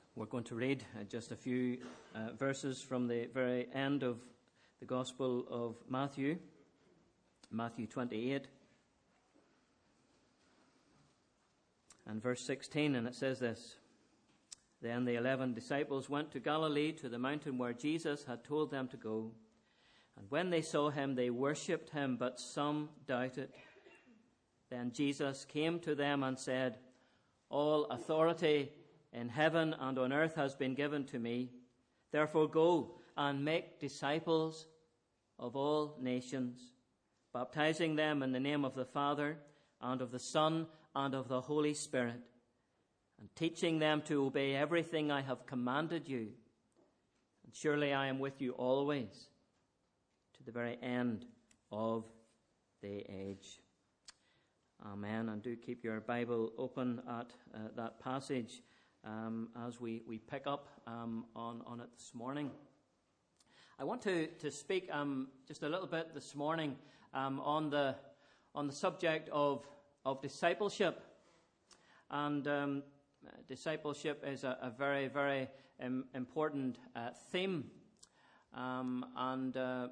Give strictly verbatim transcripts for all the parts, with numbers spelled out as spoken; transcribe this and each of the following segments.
We're going to read uh, just a few uh, verses from the very end of the Gospel of Matthew, Matthew twenty-eight, and verse sixteen, and it says this: Then the eleven disciples went to Galilee, to the mountain where Jesus had told them to go. And when they saw him, they worshipped him, but some doubted. Then Jesus came to them and said, All authority in heaven and on earth has been given to me. Therefore go and make disciples of all nations, baptizing them in the name of the Father and of the Son and of the Holy Spirit, and teaching them to obey everything I have commanded you. And surely I am with you always, to the very end of the age. Amen. And do keep your Bible open at uh, that passage um, as we, we pick up um, on, on it this morning. I want to, to speak um, just a little bit this morning um, on the on the subject of, of discipleship. And um, discipleship is a, a very, very um, important uh, theme. Um, and uh,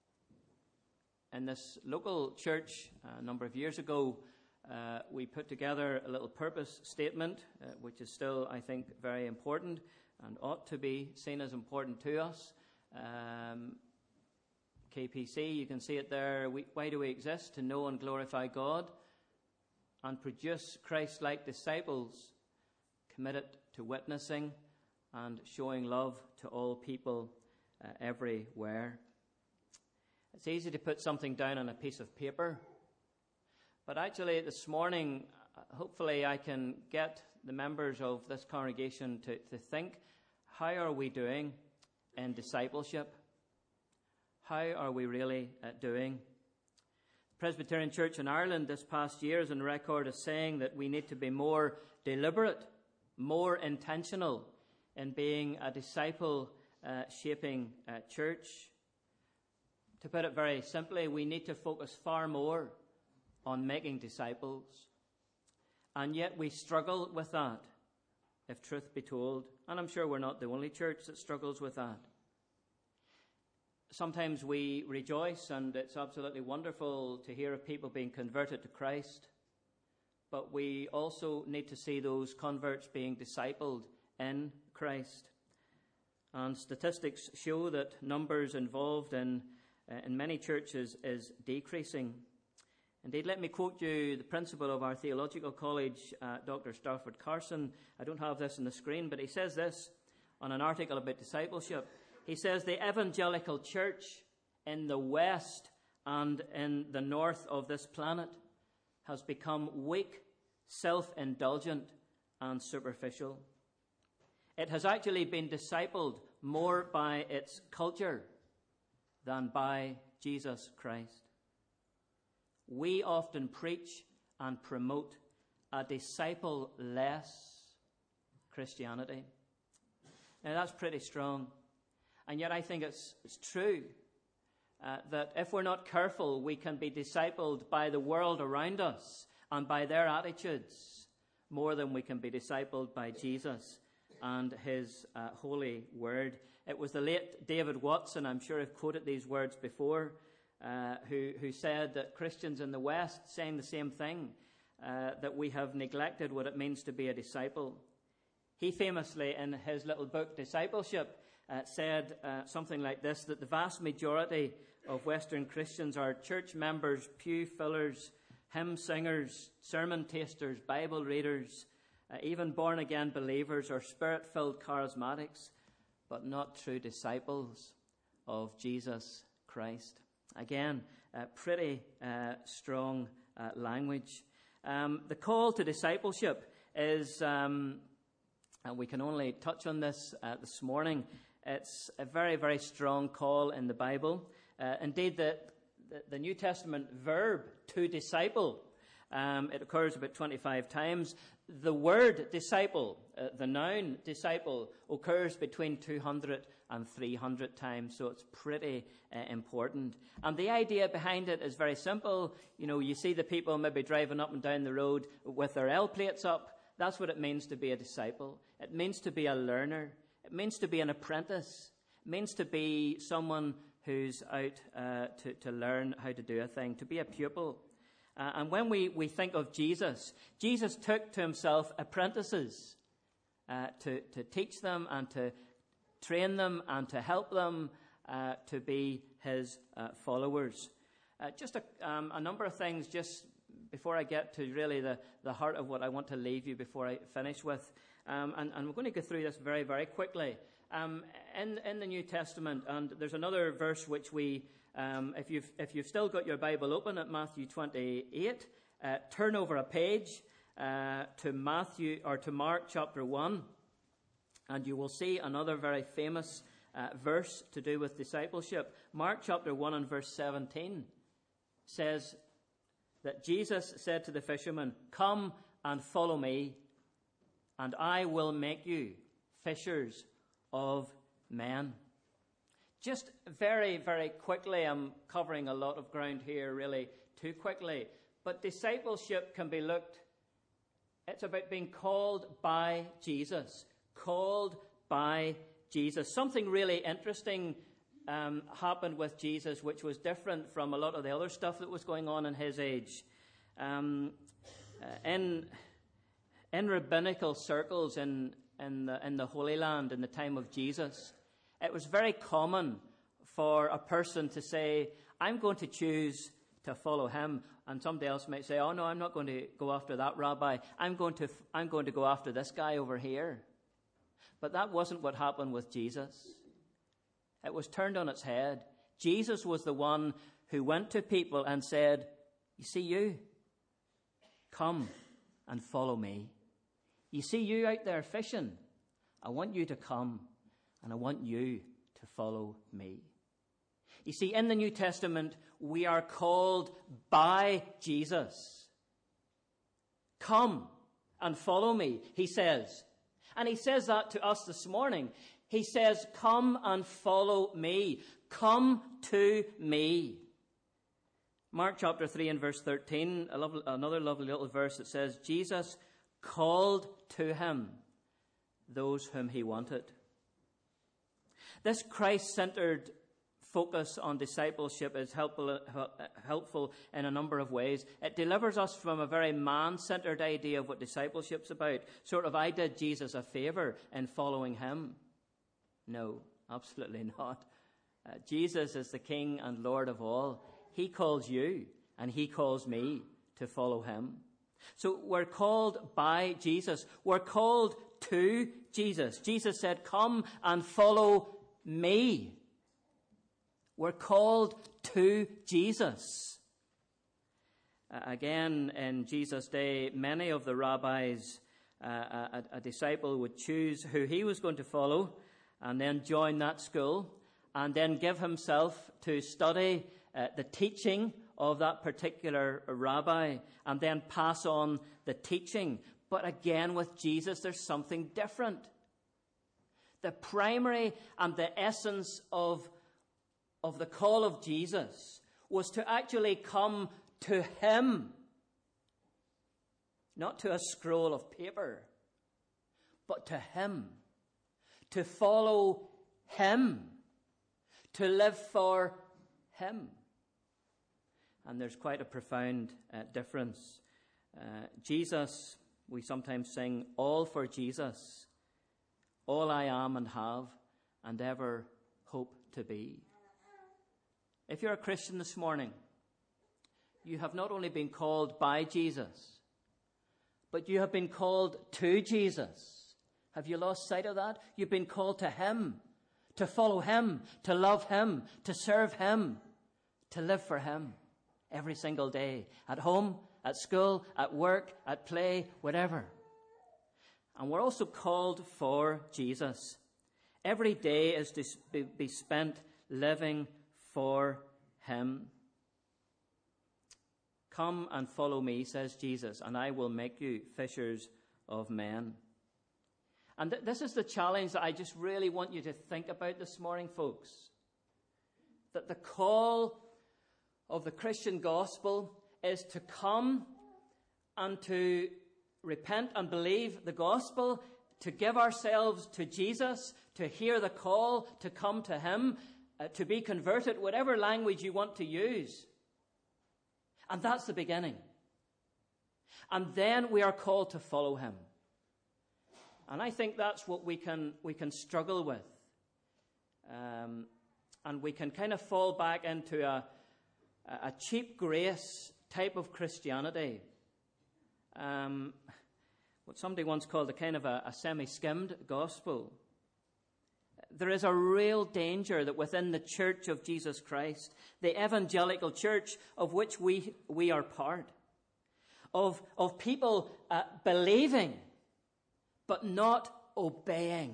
in this local church uh, a number of years ago, Uh, we put together a little purpose statement, uh, which is still, I think, very important and ought to be seen as important to us. Um, K P C, you can see it there. We, why do we exist? To know and glorify God and produce Christ-like disciples committed to witnessing and showing love to all people uh, everywhere. It's easy to put something down on a piece of paper. But actually, this morning, hopefully I can get the members of this congregation to, to think, how are we doing in discipleship? How are we really uh, doing? The Presbyterian Church in Ireland this past year is on record as saying that we need to be more deliberate, more intentional in being a disciple-shaping uh, uh, church. To put it very simply, we need to focus far more on making disciples. And yet we struggle with that, if truth be told. And I'm sure we're not the only church that struggles with that. Sometimes we rejoice, and it's absolutely wonderful to hear of people being converted to Christ. But we also need to see those converts being discipled in Christ. And statistics show that numbers involved in, uh, in many churches is decreasing. Indeed, let me quote you the principal of our theological college, uh, Doctor Stafford Carson. I don't have this on the screen, but he says this on an article about discipleship. He says, the evangelical church in the west and in the north of this planet has become weak, self-indulgent, and superficial. It has actually been discipled more by its culture than by Jesus Christ. We often preach and promote a disciple-less Christianity. Now, that's pretty strong. And yet I think it's, it's true uh, that if we're not careful, we can be discipled by the world around us and by their attitudes more than we can be discipled by Jesus and his uh, holy word. It was the late David Watson, I'm sure I've quoted these words before, Uh, who, who said that Christians in the West saying the same thing, uh, that we have neglected what it means to be a disciple. He famously, in his little book, Discipleship, uh, said uh, something like this, that the vast majority of Western Christians are church members, pew fillers, hymn singers, sermon tasters, Bible readers, uh, even born-again believers or spirit-filled charismatics, but not true disciples of Jesus Christ. Again, uh, pretty uh, strong uh, language. Um, the call to discipleship is, um, and we can only touch on this uh, this morning, it's a very, very strong call in the Bible. Uh, indeed, the, the, the New Testament verb to disciple, um, it occurs about twenty-five times. The word disciple, uh, the noun disciple, occurs between two hundred and three hundred times, so it's pretty uh, important. And the idea behind it is very simple. You know, you see the people maybe driving up and down the road with their L plates up. That's what it means to be a disciple. It means to be a learner. It means to be an apprentice. It means to be someone who's out uh, to, to learn how to do a thing, to be a pupil. Uh, and when we, we think of Jesus, Jesus took to himself apprentices uh, to, to teach them and to train them and to help them uh, to be his uh, followers. Uh, just a, um, a number of things just before I get to really the, the heart of what I want to leave you before I finish with. Um, and, and we're going to go through this very, very quickly. Um, in, in the New Testament, and there's another verse which we, um, if you've if you've still got your Bible open at Matthew twenty-eight, uh, turn over a page uh, to Matthew or to Mark chapter one, and you will see another very famous uh, verse to do with discipleship. Mark chapter one and verse seventeen says that Jesus said to the fishermen, "Come and follow me, and I will make you fishers of men." Just very, very quickly, I'm covering a lot of ground here, really too quickly. But discipleship can be looked, it's about being called by Jesus. Called by Jesus. Something really interesting um, happened with Jesus, which was different from a lot of the other stuff that was going on in his age. Um, uh, in, in rabbinical circles in In the, in the Holy Land in the time of Jesus, it was very common for a person to say, "I'm going to choose to follow him." And somebody else might say, "Oh no, I'm not going to go after that rabbi. I'm going to, I'm going to go after this guy over here." But that wasn't what happened with Jesus. It was turned on its head. Jesus was the one who went to people and said, "You see you? Come and follow me. You see you out there fishing? I want you to come and I want you to follow me." You see, in the New Testament, we are called by Jesus. Come and follow me, he says. And he says that to us this morning. He says, "Come and follow me. Come to me." Mark chapter three and verse thirteen, a lovely, another lovely little verse that says, Jesus called to him those whom he wanted. This Christ-centered focus on discipleship is helpful, helpful in a number of ways. It delivers us from a very man-centered idea of what discipleship's about. Sort of, I did Jesus a favor in following him. No, absolutely not. Uh, Jesus is the King and Lord of all. He calls you and he calls me to follow him. So we're called by Jesus. We're called to Jesus. Jesus said, "Come and follow me." We're called to Jesus. Uh, again, in Jesus' day, many of the rabbis, uh, a, a disciple would choose who he was going to follow and then join that school and then give himself to study uh, the teaching of that particular rabbi and then pass on the teaching. But again, with Jesus, there's something different. The primary and the essence of, of the call of Jesus was to actually come to him, not to a scroll of paper, but to him, to follow him, to live for him. And there's quite a profound uh, difference. Uh, Jesus, we sometimes sing, all for Jesus, all I am and have and ever hope to be. If you're a Christian this morning, you have not only been called by Jesus, but you have been called to Jesus. Have you lost sight of that? You've been called to him, to follow him, to love him, to serve him, to live for him. Every single day, at home, at school, at work, at play, whatever. And we're also called for Jesus. Every day is to be spent living for him. "Come and follow me," says Jesus, "and I will make you fishers of men." And th- this is the challenge that I just really want you to think about this morning, folks. That the call of the Christian gospel is to come and to repent and believe the gospel, to give ourselves to Jesus, to hear the call, to come to him, uh, to be converted, whatever language you want to use. And that's the beginning. And then we are called to follow him. And I think that's what we can we can struggle with. Um, and we can kind of fall back into a, a cheap grace type of Christianity. Um, what somebody once called a kind of a, a semi-skimmed gospel. There is a real danger that within the Church of Jesus Christ, the evangelical church of which we, we are part, of, of people uh, believing but not obeying.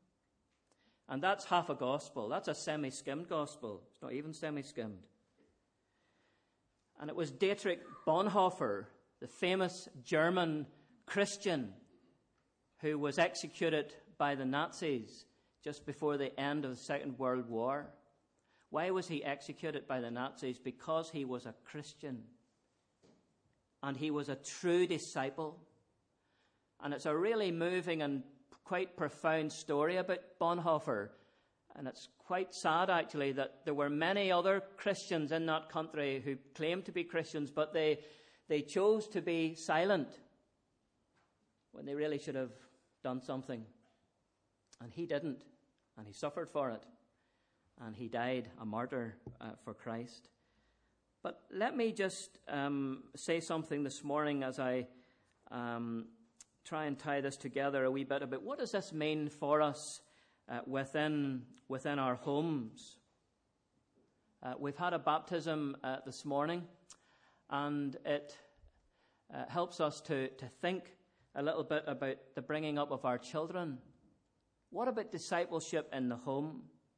And that's half a gospel. That's a semi-skimmed gospel. It's not even semi-skimmed. And it was Dietrich Bonhoeffer, the famous German Christian who was executed by the Nazis just before the end of the Second World War. Why was he executed by the Nazis? Because he was a Christian. And he was a true disciple. And it's a really moving and quite profound story about Bonhoeffer. And it's quite sad, actually, that there were many other Christians in that country who claimed to be Christians, but they, they chose to be silent when they really should have done something. And he didn't. And he suffered for it. And he died a martyr uh, for Christ. But let me just um, say something this morning as I um, try and tie this together a wee bit about what does this mean for us uh, within, within our homes. Uh, we've had a baptism uh, this morning, and it uh, helps us to, to think a little bit about the bringing up of our children. What about discipleship in the home?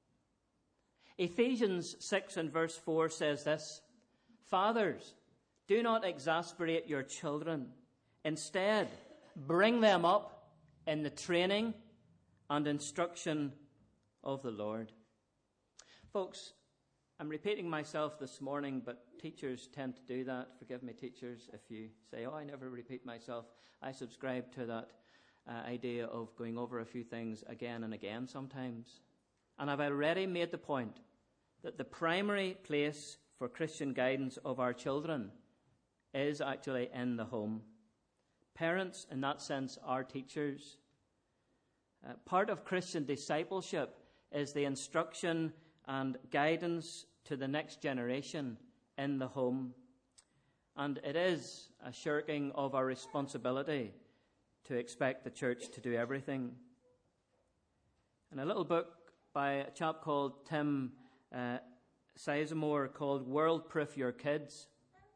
Ephesians six and verse four says this, "Fathers, do not exasperate your children. Instead, bring them up in the training and instruction of the Lord." Folks, I'm repeating myself this morning, but teachers tend to do that. Forgive me, teachers, if you say, oh, I never repeat myself. I subscribe to that uh, idea of going over a few things again and again sometimes. And I've already made the point that the primary place for Christian guidance of our children is actually in the home. Parents, in that sense, are teachers. Uh, part of Christian discipleship is the instruction and guidance to the next generation in the home. And it is a shirking of our responsibility to expect the church to do everything. In a little book by a chap called Tim uh, Sizemore called World Proof Your Kids,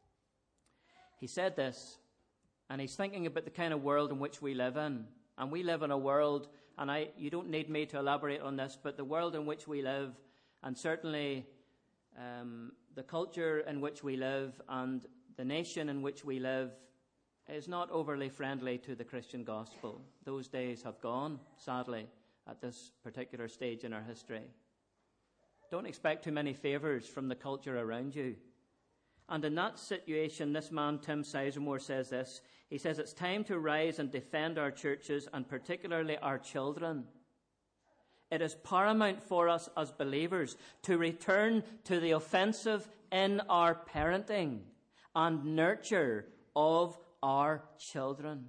he said this, and he's thinking about the kind of world in which we live in. And we live in a world, and I, you don't need me to elaborate on this, but the world in which we live, and certainly um, the culture in which we live, and the nation in which we live, is not overly friendly to the Christian gospel. Those days have gone, sadly, at this particular stage in our history. Don't expect too many favours from the culture around you. And in that situation, this man, Tim Sizemore, says this. He says, it's time to rise and defend our churches, and particularly our children. It is paramount for us as believers to return to the offensive in our parenting and nurture of our children.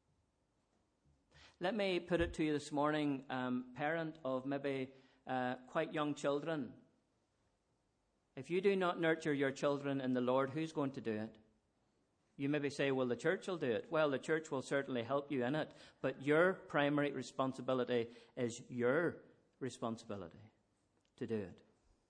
Let me put it to you this morning, um, parent of maybe uh, quite young children. If you do not nurture your children in the Lord, who's going to do it? You maybe say, well, the church will do it. Well, the church will certainly help you in it, but your primary responsibility is your responsibility to do it.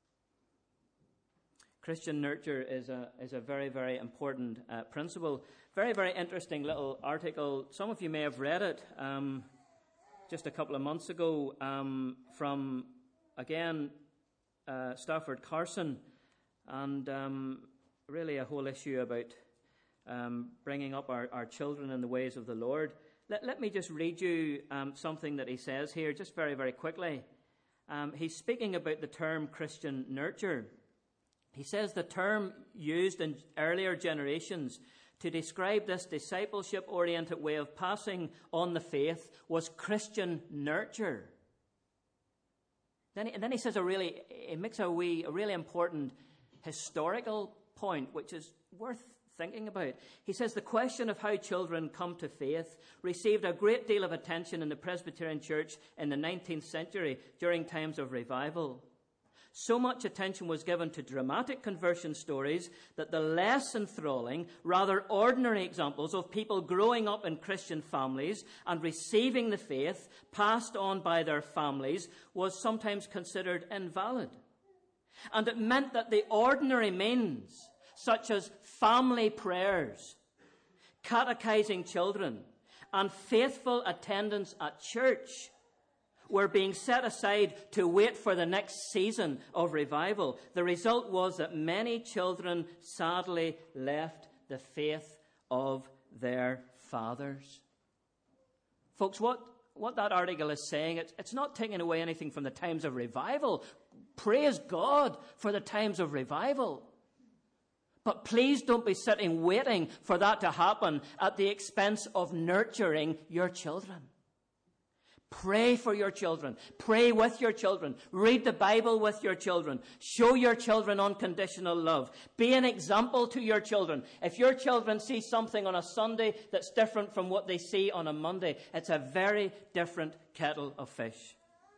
Christian nurture is a is a very, very important uh, principle. Very, very interesting little article. Some of you may have read it um, just a couple of months ago um, from, again, uh, Stafford Carson, and um, really a whole issue about um, bringing up our, our children in the ways of the Lord. Let, let me just read you um, something that he says here, just very, very quickly. Um, he's speaking about the term Christian nurture. He says the term used in earlier generations to describe this discipleship-oriented way of passing on the faith was Christian nurture. Then he, and then he says a really, he makes a wee, a really important historical point, which is worth thinking about. He says the question of how children come to faith received a great deal of attention in the Presbyterian Church in the nineteenth century during times of revival. So much attention was given to dramatic conversion stories that the less enthralling, rather ordinary examples of people growing up in Christian families and receiving the faith passed on by their families was sometimes considered invalid. And it meant that the ordinary means, such as family prayers, catechizing children, and faithful attendance at church, were being set aside to wait for the next season of revival. The result was that many children sadly left the faith of their fathers. Folks, what, what that article is saying, it's, it's not taking away anything from the times of revival. Praise God for the times of revival. But please don't be sitting waiting for that to happen at the expense of nurturing your children. Pray for your children. Pray with your children. Read the Bible with your children. Show your children unconditional love. Be an example to your children. If your children see something on a Sunday that's different from what they see on a Monday, it's a very different kettle of fish.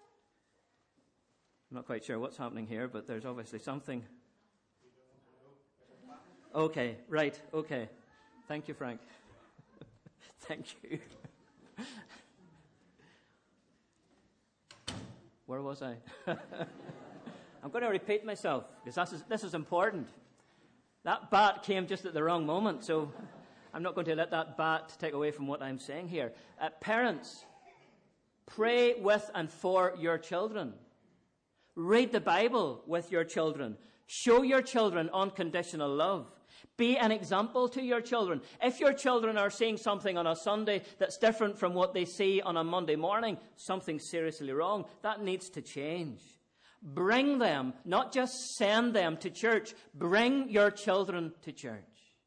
I'm not quite sure what's happening here, but there's obviously something. Okay, right, okay. Thank you, Frank. Thank you. Where was I? I'm going to repeat myself because this is, this is important. That bat came just at the wrong moment, so I'm not going to let that bat take away from what I'm saying here. Uh, parents, pray with and for your children. Read the Bible with your children. Show your children unconditional love. Be an example to your children. If your children are seeing something on a Sunday that's different from what they see on a Monday morning, something's seriously wrong. That needs to change. Bring them, not just send them to church. Bring your children to church.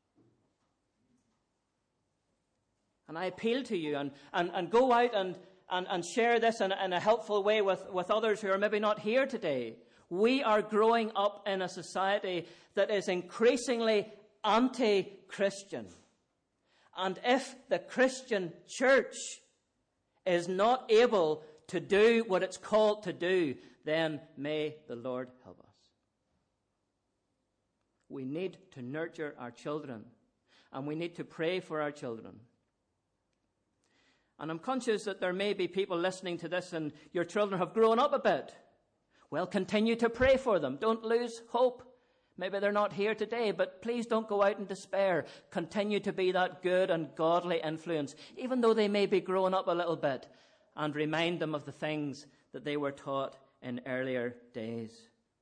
And I appeal to you and, and, and go out and, and, and share this in, in a helpful way with, with others who are maybe not here today. We are growing up in a society that is increasingly anti-Christian. And if the Christian church is not able to do what it's called to do, then may the Lord help us. We need to nurture our children, and we need to pray for our children. And I'm conscious that there may be people listening to this and your children have grown up a bit. Well, continue to pray for them. Don't lose hope. Maybe they're not here today, but please don't go out in despair. Continue to be that good and godly influence, even though they may be growing up a little bit, and remind them of the things that they were taught in earlier days.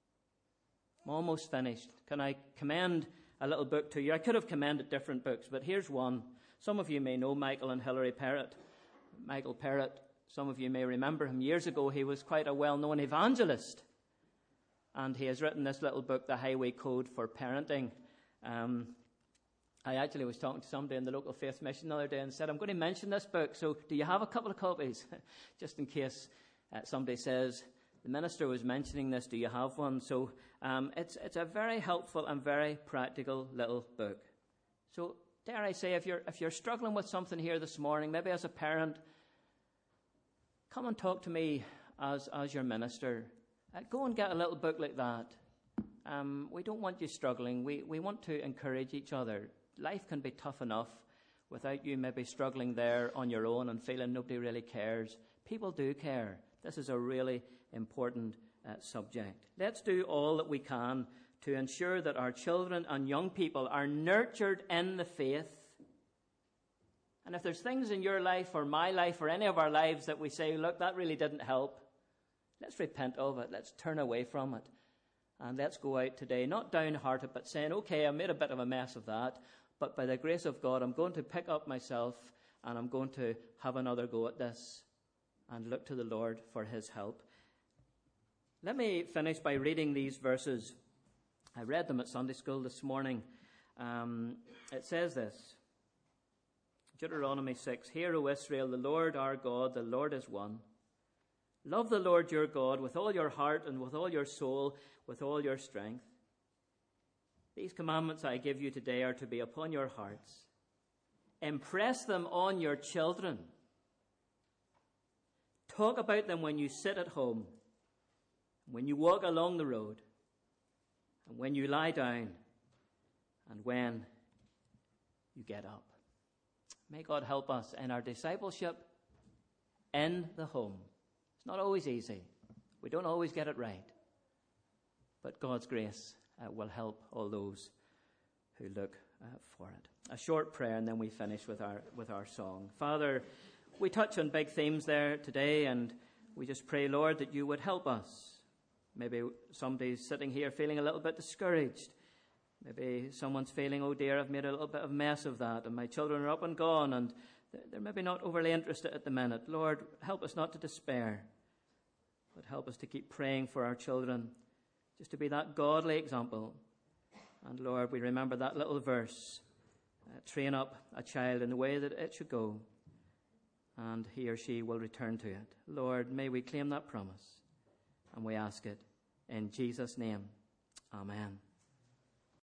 I'm almost finished. Can I commend a little book to you? I could have commended different books, but here's one. Some of you may know Michael and Hilary Perrott. Michael Perrott, some of you may remember him. Years ago, he was quite a well-known evangelist. And he has written this little book, The Highway Code for Parenting. Um, I actually was talking to somebody in the local faith mission the other day and said, I'm going to mention this book, so do you have a couple of copies? Just in case uh, somebody says, the minister was mentioning this, do you have one? So um, it's, it's a very helpful and very practical little book. So dare I say, if you're, if you're struggling with something here this morning, maybe as a parent, come and talk to me as, as your minister. Uh, go and get a little book like that. Um, we don't want you struggling. We, we want to encourage each other. Life can be tough enough without you maybe struggling there on your own and feeling nobody really cares. People do care. This is a really important uh, subject. Let's do all that we can to ensure that our children and young people are nurtured in the faith. And if there's things in your life or my life or any of our lives that we say, look, that really didn't help, let's repent of it. Let's turn away from it. And let's go out today, not downhearted, but saying, okay, I made a bit of a mess of that, but by the grace of God, I'm going to pick up myself and I'm going to have another go at this and look to the Lord for his help. Let me finish by reading these verses. I read them at Sunday school this morning. Um, it says this, Deuteronomy six, Hear, O Israel, the Lord our God, the Lord is one. Love the Lord your God with all your heart and with all your soul, with all your strength. These commandments I give you today are to be upon your hearts. Impress them on your children. Talk about them when you sit at home, when you walk along the road, and when you lie down, and when you get up. May God help us in our discipleship in the home. It's not always easy. We don't always get it right. But God's grace uh, will help all those who look uh, for it. A short prayer and then we finish with our with our song. Father, we touch on big themes there today, and we just pray, Lord, that you would help us. Maybe somebody's sitting here feeling a little bit discouraged. Maybe someone's feeling, oh dear, I've made a little bit of mess of that, and my children are up and gone, and they're maybe not overly interested at the minute. Lord, help us not to despair, but help us to keep praying for our children, just to be that godly example. And Lord, we remember that little verse, uh, train up a child in the way that it should go, and he or she will return to it. Lord, may we claim that promise, and we ask it in Jesus' name. Amen.